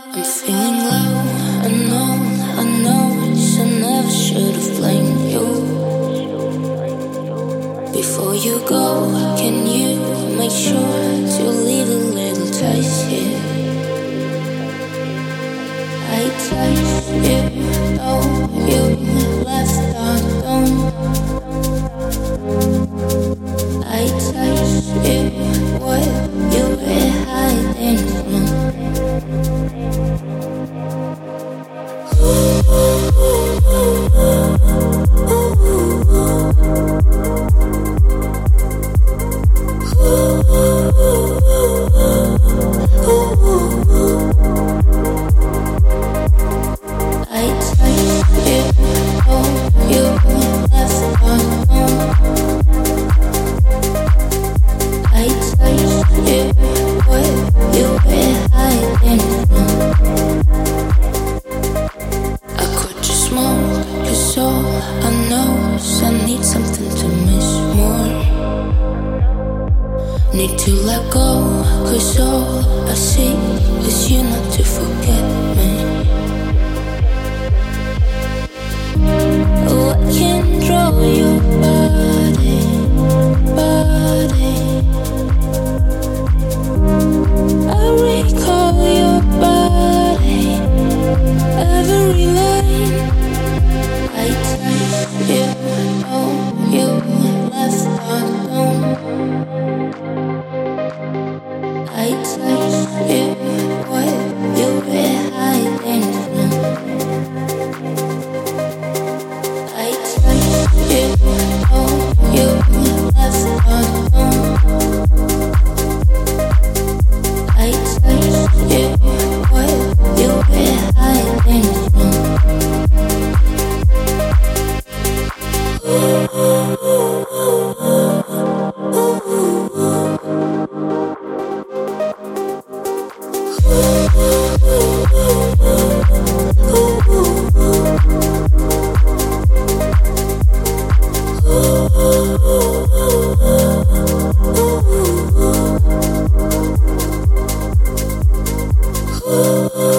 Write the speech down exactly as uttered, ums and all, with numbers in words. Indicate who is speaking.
Speaker 1: I'm feeling low, I know, I know, I never should have blamed you. Before you go, can you make sure to leave a little trace here? I touched you, though you left undone. I touched you, what you were hiding from. Need to let go, cause all I see is you not to forget me. Oh, I can draw your body, body. I recall your body, every line. I touch you, oh, you left undone. I touched you, what you were hiding from. I touched you, oh, you left undone. I touched you, what you were hiding from. Ooh, ooh, ooh, ooh, ooh, ooh. Oh,